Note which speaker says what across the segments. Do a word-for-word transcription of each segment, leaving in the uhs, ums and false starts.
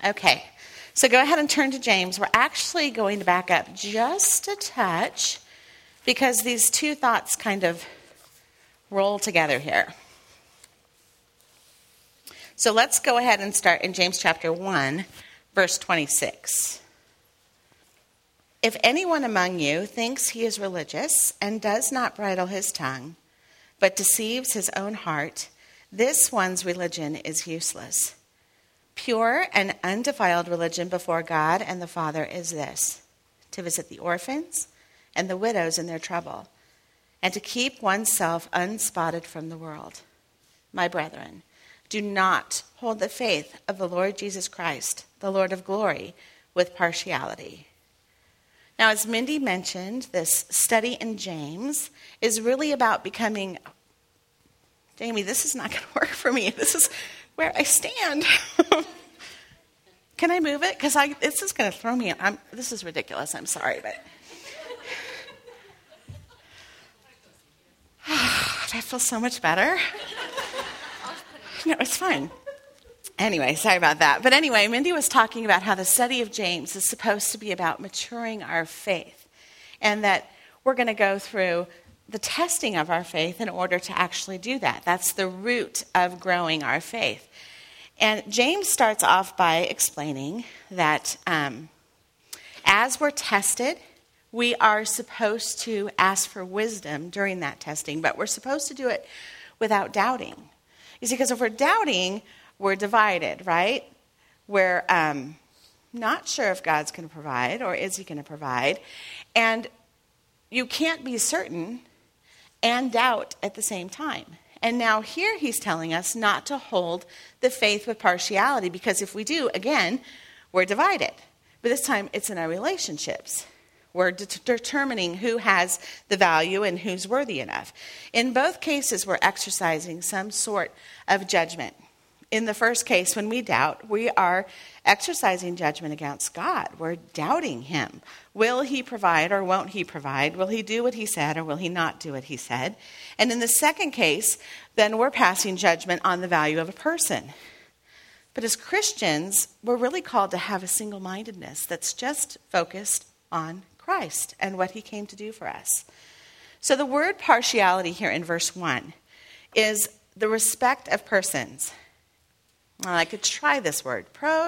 Speaker 1: Okay, so go ahead and turn to James. We're actually going to back up just a touch because these two thoughts kind of roll together here. So let's go ahead and start in James chapter one, verse twenty-six. If anyone among you thinks he is religious and does not bridle his tongue, but deceives his own heart, this one's religion is useless. Pure and undefiled religion before God and the Father is this: to visit the orphans and the widows in their trouble, and to keep oneself unspotted from the world. My brethren, do not hold the faith of the Lord Jesus Christ, the Lord of glory, with partiality. Now, as Mindy mentioned, this study in James is really about becoming... Jamie, this is not going to work for me. This is where I stand. Can I move it? Because I this is going to throw me... I'm, this is ridiculous. I'm sorry, but... That feels so much better. No, it's fine. Anyway, sorry about that. But anyway, Mindy was talking about how the study of James is supposed to be about maturing our faith, and that we're going to go through the testing of our faith in order to actually do that. That's the root of growing our faith. And James starts off by explaining that um, as we're tested, we are supposed to ask for wisdom during that testing, but we're supposed to do it without doubting. You see, because if we're doubting, we're divided, right? We're um, not sure if God's going to provide, or is he going to provide. And you can't be certain and doubt at the same time. And now here he's telling us not to hold the faith with partiality, because if we do, again, we're divided. But this time it's in our relationships. We're de- determining who has the value and who's worthy enough. In both cases, we're exercising some sort of judgment. In the first case, when we doubt, we are exercising judgment against God. We're doubting him. Will he provide or won't he provide? Will he do what he said or will he not do what he said? And in the second case, then we're passing judgment on the value of a person. But as Christians, we're really called to have a single-mindedness that's just focused on Christ and what he came to do for us. So the word partiality here in verse one is the respect of persons. Well, I could try this word,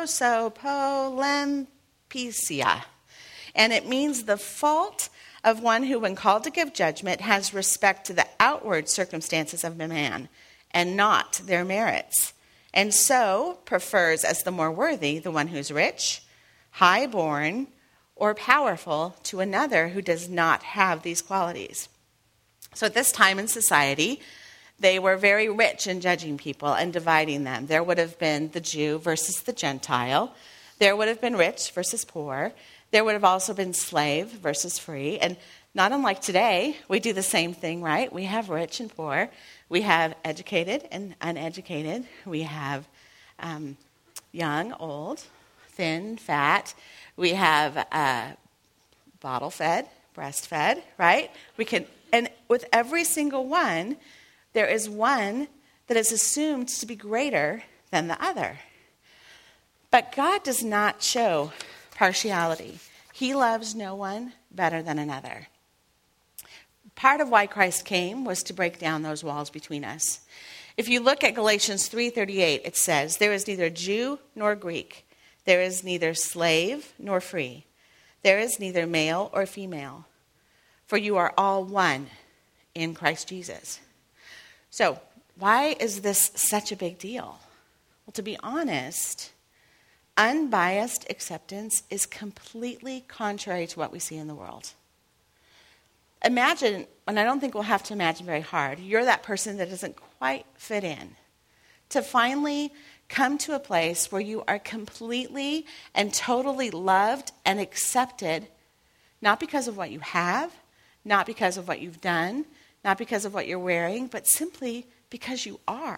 Speaker 1: prosopolempisia. And it means the fault of one who, when called to give judgment, has respect to the outward circumstances of a man and not their merits, and so prefers as the more worthy the one who's rich, high-born, or powerful to another who does not have these qualities. So at this time in society, they were very rich in judging people and dividing them. There would have been the Jew versus the Gentile. There would have been rich versus poor. There would have also been slave versus free. And not unlike today, we do the same thing, right? We have rich and poor. We have educated and uneducated. We have um, young, old, thin, fat. We have uh, bottle-fed, breastfed, right? We can, and with every single one, there is one that is assumed to be greater than the other. But God does not show partiality. He loves no one better than another. Part of why Christ came was to break down those walls between us. If you look at Galatians three thirty-eight, it says, "There is neither Jew nor Greek. There is neither slave nor free. There is neither male or female. For you are all one in Christ Jesus." So, why is this such a big deal? Well, to be honest, unbiased acceptance is completely contrary to what we see in the world. Imagine, and I don't think we'll have to imagine very hard, you're that person that doesn't quite fit in. To finally come to a place where you are completely and totally loved and accepted, not because of what you have, not because of what you've done, not because of what you're wearing, but simply because you are.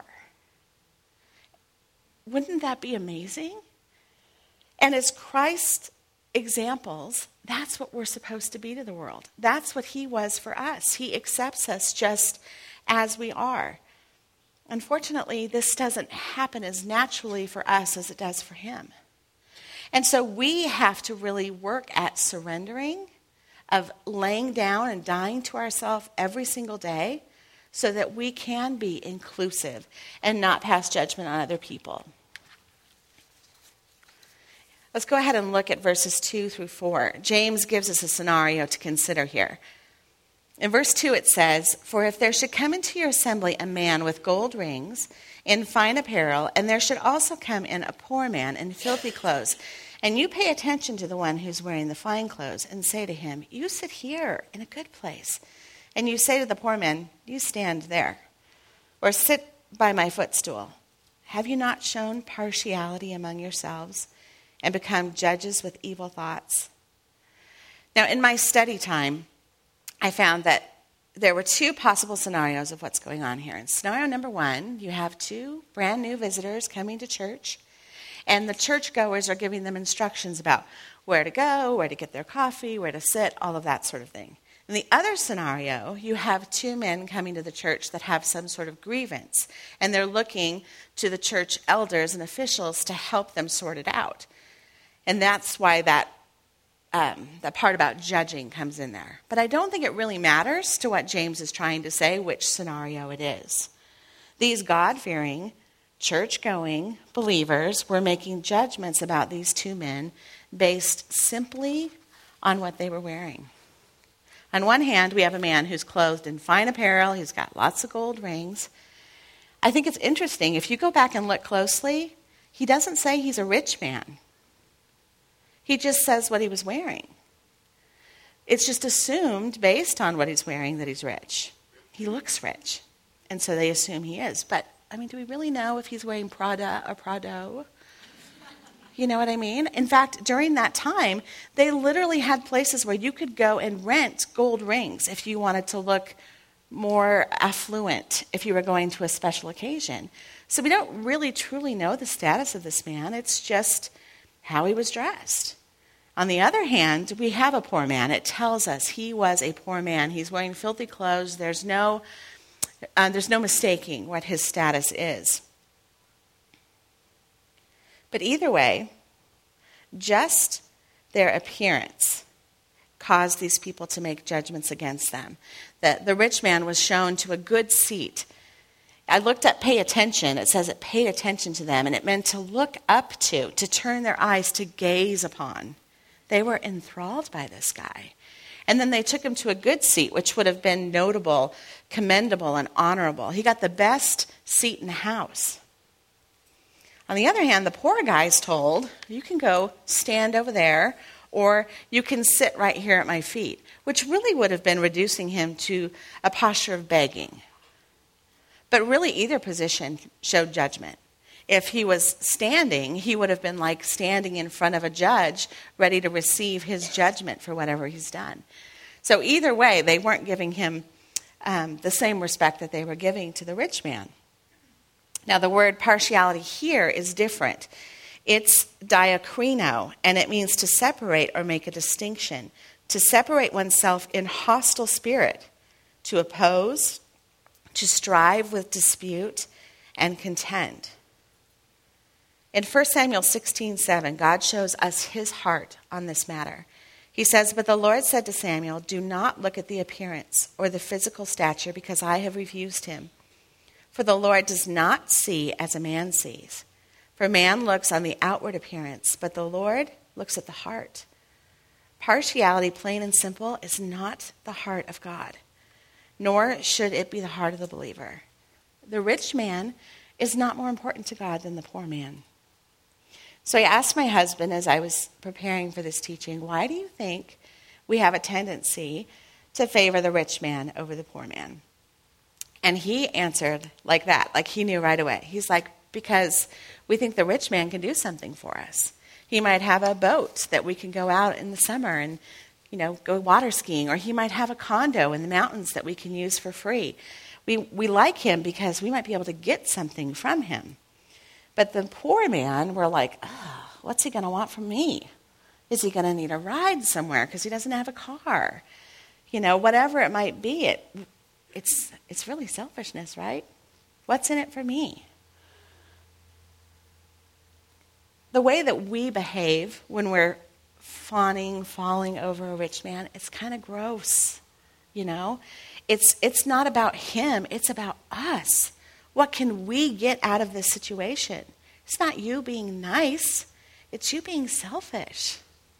Speaker 1: Wouldn't that be amazing? And as Christ's examples, that's what we're supposed to be to the world. That's what he was for us. He accepts us just as we are. Unfortunately, this doesn't happen as naturally for us as it does for him. And so we have to really work at surrendering, of laying down and dying to ourselves every single day so that we can be inclusive and not pass judgment on other people. Let's go ahead and look at verses two through four. James gives us a scenario to consider here. In verse two it says, "For if there should come into your assembly a man with gold rings in fine apparel, and there should also come in a poor man in filthy clothes, and you pay attention to the one who's wearing the fine clothes and say to him, 'You sit here in a good place.' And you say to the poor man, 'You stand there,' or 'Sit by my footstool.' Have you not shown partiality among yourselves and become judges with evil thoughts?" Now, in my study time, I found that there were two possible scenarios of what's going on here. In scenario number one, you have two brand new visitors coming to church, and the churchgoers are giving them instructions about where to go, where to get their coffee, where to sit, all of that sort of thing. In the other scenario, you have two men coming to the church that have some sort of grievance, and they're looking to the church elders and officials to help them sort it out. And that's why that um, that part about judging comes in there. But I don't think it really matters to what James is trying to say, which scenario it is. These God-fearing, church-going believers were making judgments about these two men based simply on what they were wearing. On one hand, we have a man who's clothed in fine apparel. He's got lots of gold rings. I think it's interesting. If you go back and look closely, he doesn't say he's a rich man. He just says what he was wearing. It's just assumed, based on what he's wearing, that he's rich. He looks rich, and so they assume he is. But, I mean, do we really know if he's wearing Prada or Prado? You know what I mean? In fact, during that time, they literally had places where you could go and rent gold rings if you wanted to look more affluent, if you were going to a special occasion. So we don't really truly know the status of this man. It's just how he was dressed. On the other hand, we have a poor man. It tells us he was a poor man. He's wearing filthy clothes. There's no, uh, there's no mistaking what his status is. But either way, just their appearance caused these people to make judgments against them. The, the rich man was shown to a good seat. I looked at pay attention. It says it paid attention to them, and it meant to look up to, to turn their eyes, to gaze upon. They were enthralled by this guy. And then they took him to a good seat, which would have been notable, commendable, and honorable. He got the best seat in the house. On the other hand, the poor guy's told, you can go stand over there, or you can sit right here at my feet, which really would have been reducing him to a posture of begging. But really, either position showed judgment. If he was standing, he would have been like standing in front of a judge, ready to receive his judgment for whatever he's done. So either way, they weren't giving him um, the same respect that they were giving to the rich man. Now, the word partiality here is different. It's diakrino, and it means to separate or make a distinction, to separate oneself in hostile spirit, to oppose, to strive with dispute, and contend. In First Samuel sixteen seven, God shows us his heart on this matter. He says, "But the Lord said to Samuel, 'Do not look at the appearance or the physical stature, because I have refused him. For the Lord does not see as a man sees. For man looks on the outward appearance, but the Lord looks at the heart.'" Partiality, plain and simple, is not the heart of God, nor should it be the heart of the believer. The rich man is not more important to God than the poor man. So I asked my husband as I was preparing for this teaching, why do you think we have a tendency to favor the rich man over the poor man? And he answered like that, like he knew right away. He's like, because we think the rich man can do something for us. He might have a boat that we can go out in the summer and, you know, go water skiing, or he might have a condo in the mountains that we can use for free. We we like him because we might be able to get something from him. But the poor man, we're like, oh, what's he going to want from me? Is he going to need a ride somewhere because he doesn't have a car? You know, whatever it might be, it it's it's really selfishness, right? What's in it for me? the way that we behave when we're fawning, falling over a rich man, it's kind of gross, you know? It's, it's not about him, it's about us. What can we get out of this situation? It's not you being nice, it's you being selfish.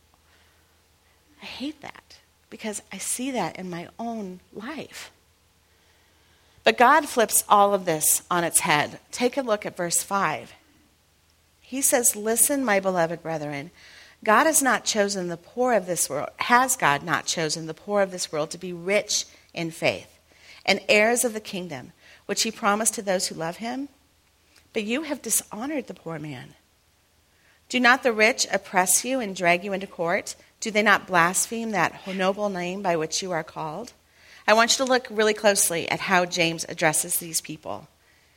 Speaker 1: I hate that because I see that in my own life. But God flips all of this on its head. Take a look at verse five. He says, "Listen, my beloved brethren, God has not chosen the poor of this world, has God not chosen the poor of this world to be rich in faith and heirs of the kingdom, which he promised to those who love him? But you have dishonored the poor man. Do not the rich oppress you and drag you into court? Do they not blaspheme that noble name by which you are called?" I want you to look really closely at how James addresses these people.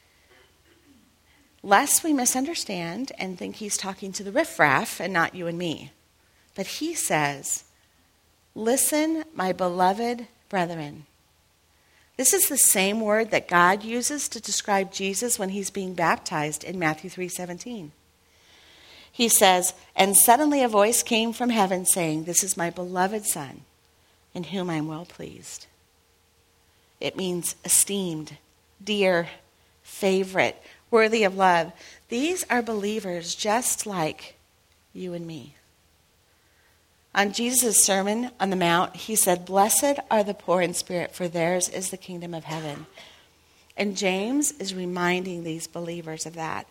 Speaker 1: Lest we misunderstand and think he's talking to the riffraff and not you and me. But he says, "Listen, my beloved brethren." This is the same word that God uses to describe Jesus when he's being baptized in Matthew three seventeen. He says, "And suddenly a voice came from heaven saying, 'This is my beloved Son, in whom I am well pleased.'" It means esteemed, dear, favorite, worthy of love. These are believers just like you and me. On Jesus' Sermon on the Mount, he said, "Blessed are the poor in spirit, for theirs is the kingdom of heaven." And James is reminding these believers of that.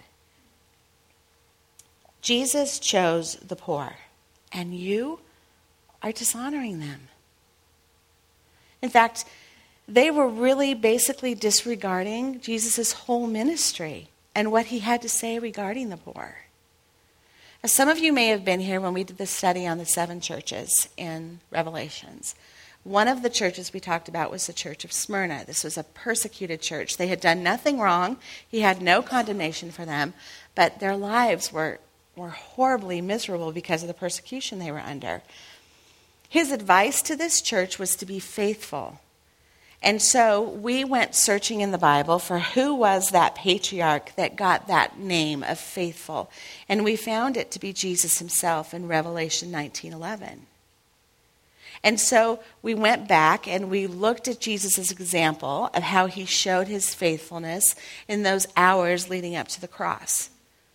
Speaker 1: Jesus chose the poor, and you are dishonoring them. In fact, they were really basically disregarding Jesus' whole ministry and what he had to say regarding the poor. As some of you may have been here when we did the study on the seven churches in Revelations. One of the churches we talked about was the church of Smyrna. This was a persecuted church. They had done nothing wrong. He had no condemnation for them, but their lives were, were horribly miserable because of the persecution they were under. His advice to this church was to be faithful. And so we went searching in the Bible for who was that patriarch that got that name of faithful. And we found it to be Jesus himself in Revelation nineteen eleven. And so we went back and we looked at Jesus' example of how he showed his faithfulness in those hours leading up to the cross.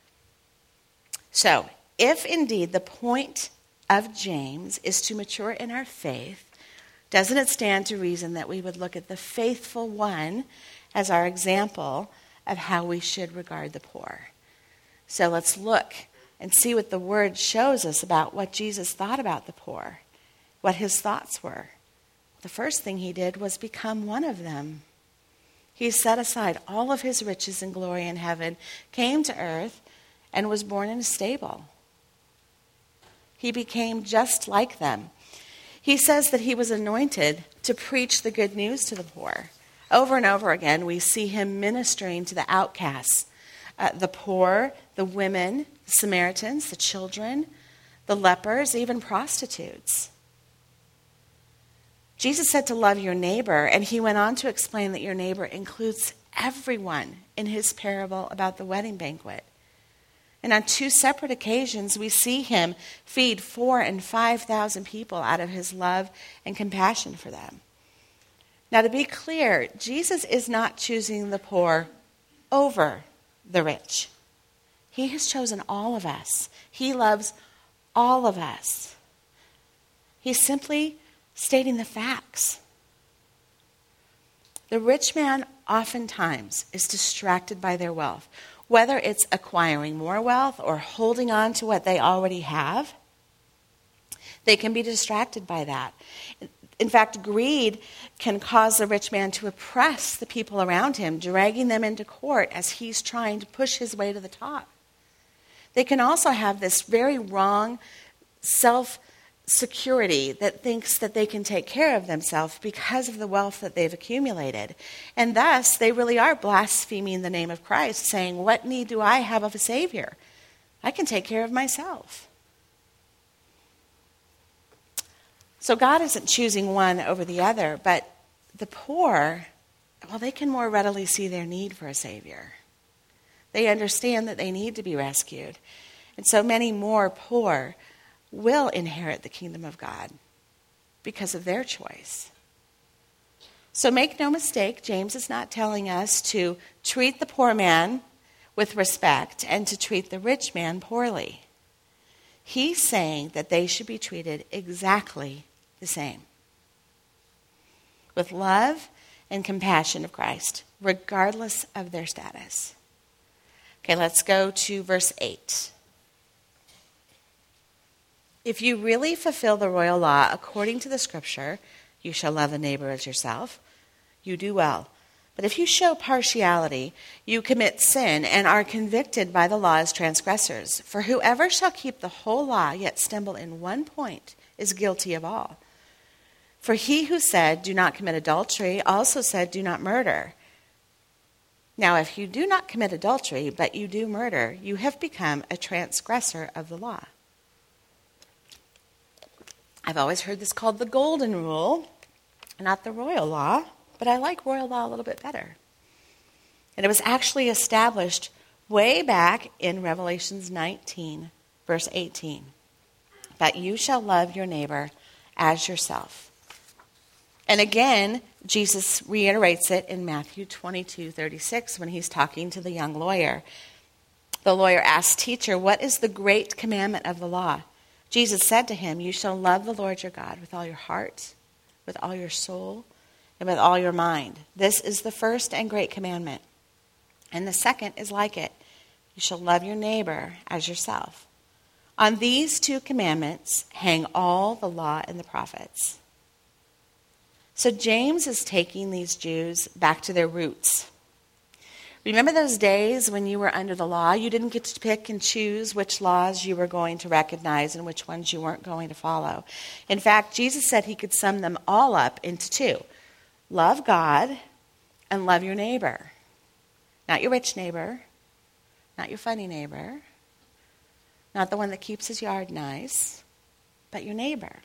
Speaker 1: So, if indeed the point of James is to mature in our faith, doesn't it stand to reason that we would look at the faithful one as our example of how we should regard the poor? So let's look and see what the word shows us about what Jesus thought about the poor, what his thoughts were. The first thing he did was become one of them. He set aside all of his riches and glory in heaven, came to earth, and was born in a stable. He became just like them. He says that he was anointed to preach the good news to the poor. Over and over again, we see him ministering to the outcasts, uh, the poor, the women, the Samaritans, the children, the lepers, even prostitutes. Jesus said to love your neighbor, and he went on to explain that your neighbor includes everyone in his parable about the wedding banquet. And on two separate occasions, we see him feed four and five thousand people out of his love and compassion for them. Now, to be clear, Jesus is not choosing the poor over the rich. He has chosen all of us. He loves all of us. He's simply stating the facts. The rich man oftentimes is distracted by their wealth. Whether it's acquiring more wealth or holding on to what they already have, they can be distracted by that. In fact, greed can cause the rich man to oppress the people around him, dragging them into court as he's trying to push his way to the top. They can also have this very wrong self-security that thinks that they can take care of themselves because of the wealth that they've accumulated. And thus, they really are blaspheming the name of Christ, saying, what need do I have of a Savior? I can take care of myself. So God isn't choosing one over the other, but the poor, well, they can more readily see their need for a Savior. They understand that they need to be rescued. And so many more poor will inherit the kingdom of God because of their choice. So make no mistake, James is not telling us to treat the poor man with respect and to treat the rich man poorly. He's saying that they should be treated exactly the same, with love and compassion of Christ, regardless of their status. Okay, let's go to verse eight. If you really fulfill the royal law according to the scripture, you shall love a neighbor as yourself, you do well. But if you show partiality, you commit sin and are convicted by the law as transgressors. For whoever shall keep the whole law yet stumble in one point is guilty of all. For he who said, do not commit adultery, also said, do not murder. Now, if you do not commit adultery, but you do murder, you have become a transgressor of the law. I've always heard this called the golden rule, not the royal law, but I like royal law a little bit better. And it was actually established way back in Revelations nineteen, verse eighteen, that you shall love your neighbor as yourself. And again, Jesus reiterates it in Matthew twenty-two thirty-six when he's talking to the young lawyer. The lawyer asked, teacher, what is the great commandment of the law? Jesus said to him, you shall love the Lord your God with all your heart, with all your soul, and with all your mind. This is the first and great commandment. And the second is like it. You shall love your neighbor as yourself. On these two commandments hang all the law and the prophets. So James is taking these Jews back to their roots. Remember those days when you were under the law? You didn't get to pick and choose which laws you were going to recognize and which ones you weren't going to follow. In fact, Jesus said he could sum them all up into two. Love God and love your neighbor. Not your rich neighbor, not your funny neighbor, not the one that keeps his yard nice, but your neighbor.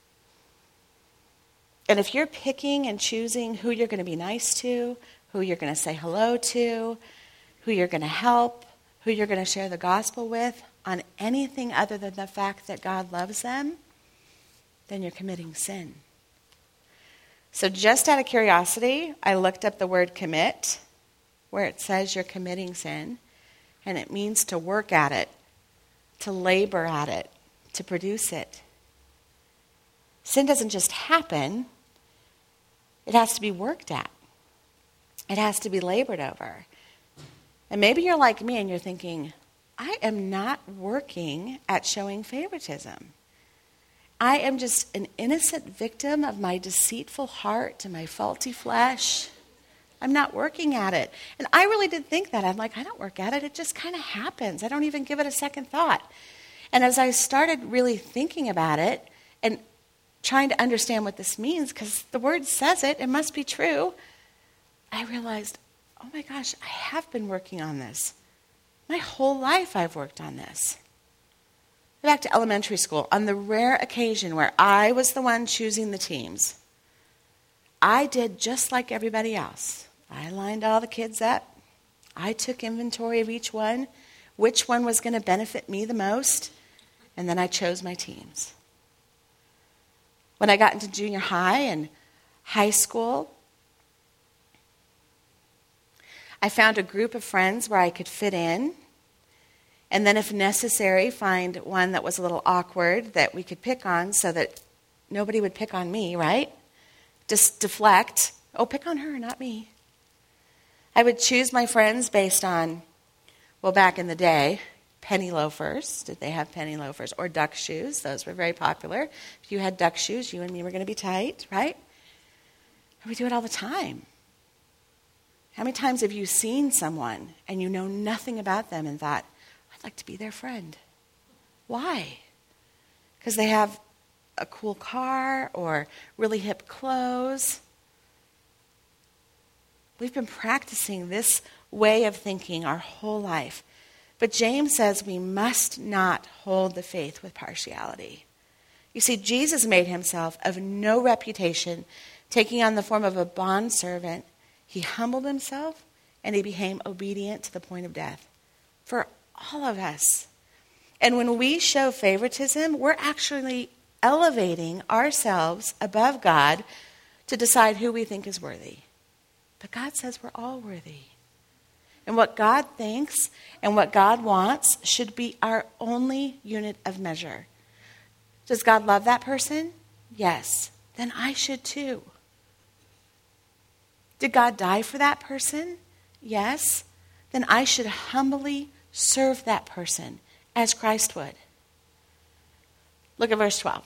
Speaker 1: And if you're picking and choosing who you're going to be nice to, who you're going to say hello to, who you're going to help, who you're going to share the gospel with, on anything other than the fact that God loves them, then you're committing sin. So just out of curiosity, I looked up the word commit, where it says you're committing sin, and it means to work at it, to labor at it, to produce it. Sin doesn't just happen, it has to be worked at. It has to be labored over. And maybe you're like me and you're thinking, I am not working at showing favoritism. I am just an innocent victim of my deceitful heart and my faulty flesh. I'm not working at it. And I really did think that. I'm like, I don't work at it. It just kind of happens. I don't even give it a second thought. And as I started really thinking about it and trying to understand what this means, because the word says it, it must be true, I realized, oh my gosh, I have been working on this. My whole life I've worked on this. Back to elementary school, on the rare occasion where I was the one choosing the teams, I did just like everybody else. I lined all the kids up. I took inventory of each one, which one was going to benefit me the most, and then I chose my teams. When I got into junior high and high school, I found a group of friends where I could fit in, and then if necessary, find one that was a little awkward that we could pick on so that nobody would pick on me, right? Just deflect. Oh, pick on her, not me. I would choose my friends based on, well, back in the day, penny loafers. Did they have penny loafers? Or duck shoes. Those were very popular. If you had duck shoes, you and me were going to be tight, right? And we do it all the time. How many times have you seen someone and you know nothing about them and thought, I'd like to be their friend? Why? Because they have a cool car or really hip clothes. We've been practicing this way of thinking our whole life. But James says we must not hold the faith with partiality. You see, Jesus made himself of no reputation, taking on the form of a bondservant. He humbled himself and he became obedient to the point of death for all of us. And when we show favoritism, we're actually elevating ourselves above God to decide who we think is worthy. But God says we're all worthy. And what God thinks and what God wants should be our only unit of measure. Does God love that person? Yes. Then I should too. Did God die for that person? Yes. Then I should humbly serve that person as Christ would. Look at verse twelve.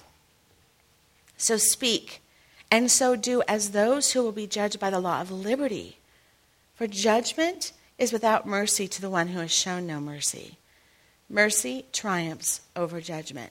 Speaker 1: So speak, and so do as those who will be judged by the law of liberty. For judgment is without mercy to the one who has shown no mercy. Mercy triumphs over judgment.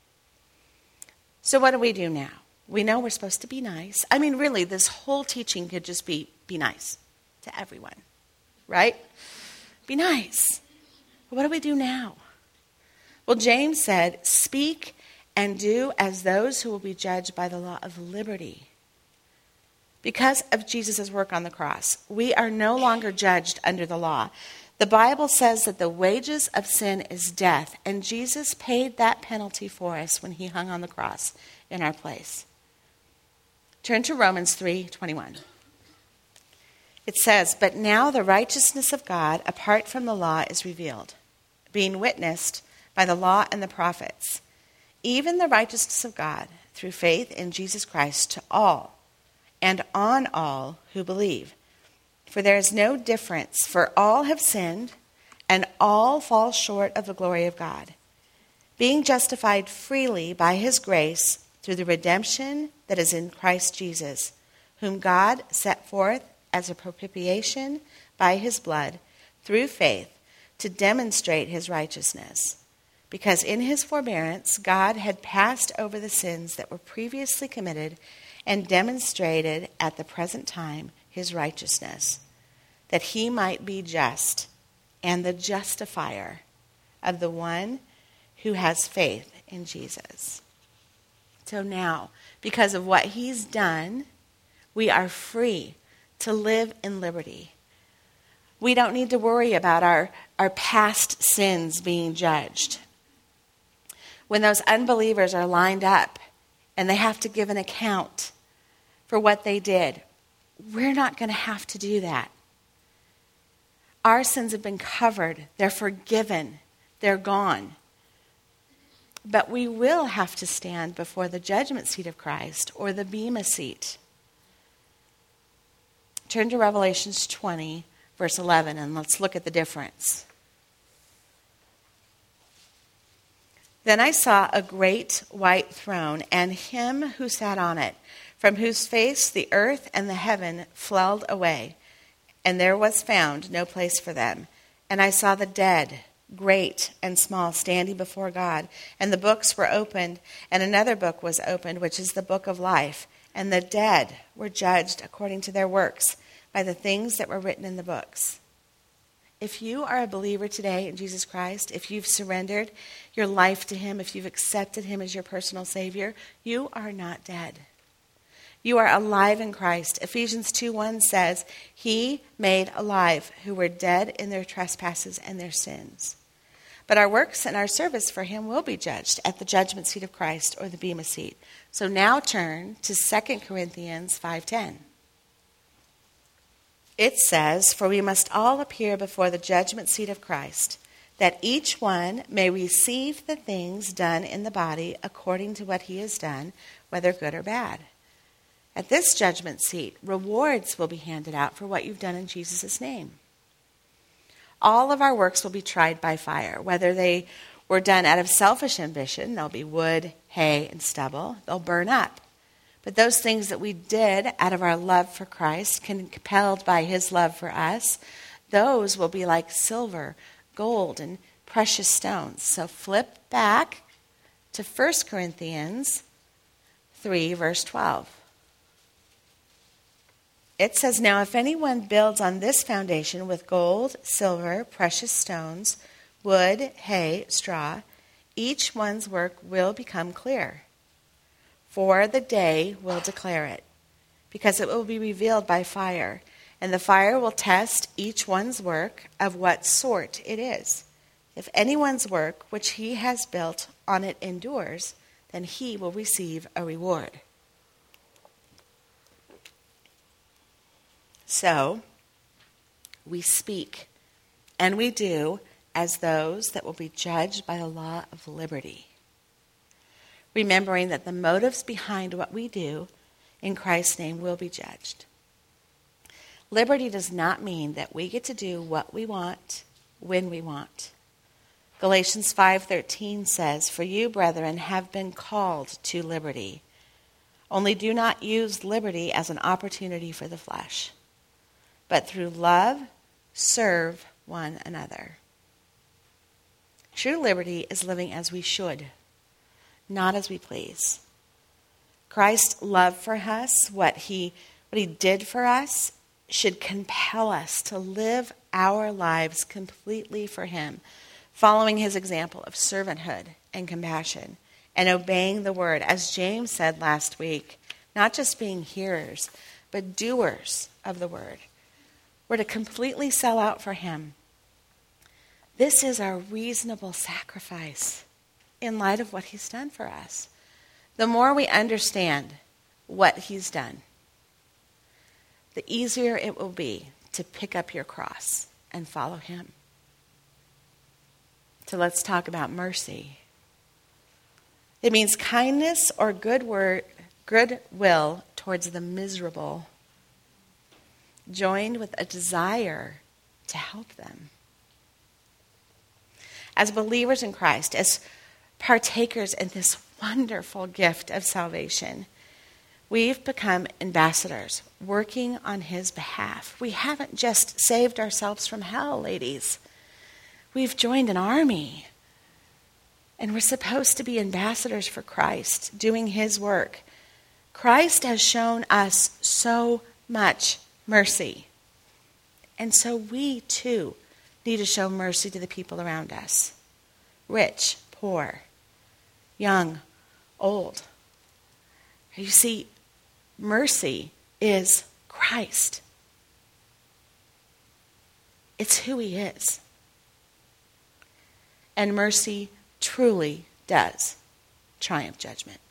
Speaker 1: So what do we do now? We know we're supposed to be nice. I mean, really, this whole teaching could just be, be nice to everyone, right? Be nice. But what do we do now? Well, James said, speak and do as those who will be judged by the law of liberty. Because of Jesus' work on the cross, we are no longer judged under the law. The Bible says that the wages of sin is death, and Jesus paid that penalty for us when he hung on the cross in our place. Turn to Romans three twenty-one. It says, but now the righteousness of God apart from the law is revealed, being witnessed by the law and the prophets, even the righteousness of God through faith in Jesus Christ to all and on all who believe. For there is no difference, for all have sinned, and all fall short of the glory of God, being justified freely by his grace through the redemption that is in Christ Jesus, whom God set forth as a propitiation by his blood through faith to demonstrate his righteousness. Because in his forbearance God had passed over the sins that were previously committed and demonstrated at the present time his righteousness, that he might be just and the justifier of the one who has faith in Jesus. So now, because of what he's done, we are free to live in liberty. We don't need to worry about our, our past sins being judged. When those unbelievers are lined up and they have to give an account for what they did, we're not going to have to do that. Our sins have been covered. They're forgiven. They're gone. But we will have to stand before the judgment seat of Christ or the bema seat. Turn to Revelations twenty, verse eleven, and let's look at the difference. Then I saw a great white throne and him who sat on it, from whose face the earth and the heaven fled away, and there was found no place for them. And I saw the dead, great and small, standing before God, and the books were opened, and another book was opened, which is the book of life. And the dead were judged according to their works by the things that were written in the books. If you are a believer today in Jesus Christ, if you've surrendered your life to him, if you've accepted him as your personal Savior, you are not dead. You are alive in Christ. Ephesians two one says, he made alive who were dead in their trespasses and their sins. But our works and our service for him will be judged at the judgment seat of Christ or the bema seat. So now turn to Second Corinthians five ten. It says, for we must all appear before the judgment seat of Christ, that each one may receive the things done in the body according to what he has done, whether good or bad. At this judgment seat, rewards will be handed out for what you've done in Jesus' name. All of our works will be tried by fire, whether they were done out of selfish ambition. There'll be wood, hay, and stubble. They'll burn up. But those things that we did out of our love for Christ, compelled by his love for us, those will be like silver, gold, and precious stones. So flip back to First Corinthians three, verse twelve. It says, now if anyone builds on this foundation with gold, silver, precious stones, wood, hay, straw, each one's work will become clear. For the day will declare it, because it will be revealed by fire, and the fire will test each one's work of what sort it is. If anyone's work which he has built on it endures, then he will receive a reward. So, we speak, and we do as those that will be judged by the law of liberty, remembering that the motives behind what we do in Christ's name will be judged. Liberty does not mean that we get to do what we want when we want. Galatians five thirteen says, "For you, brethren, have been called to liberty. Only do not use liberty as an opportunity for the flesh, but through love serve one another." True liberty is living as we should, not as we please. Christ's love for us, what he, what he did for us, should compel us to live our lives completely for him, following his example of servanthood and compassion and obeying the word. As James said last week, not just being hearers, but doers of the word. We're to completely sell out for him. This is our reasonable sacrifice in light of what he's done for us. The more we understand what he's done, the easier it will be to pick up your cross and follow him. So let's talk about mercy. It means kindness or good word, goodwill towards the miserable, joined with a desire to help them. As believers in Christ, as partakers in this wonderful gift of salvation, we've become ambassadors working on his behalf. We haven't just saved ourselves from hell, ladies. We've joined an army. And we're supposed to be ambassadors for Christ, doing his work. Christ has shown us so much mercy. And so we, too, need to show mercy to the people around us. Rich, poor, young, old. You see, mercy is Christ. It's who he is. And mercy truly does triumph judgment.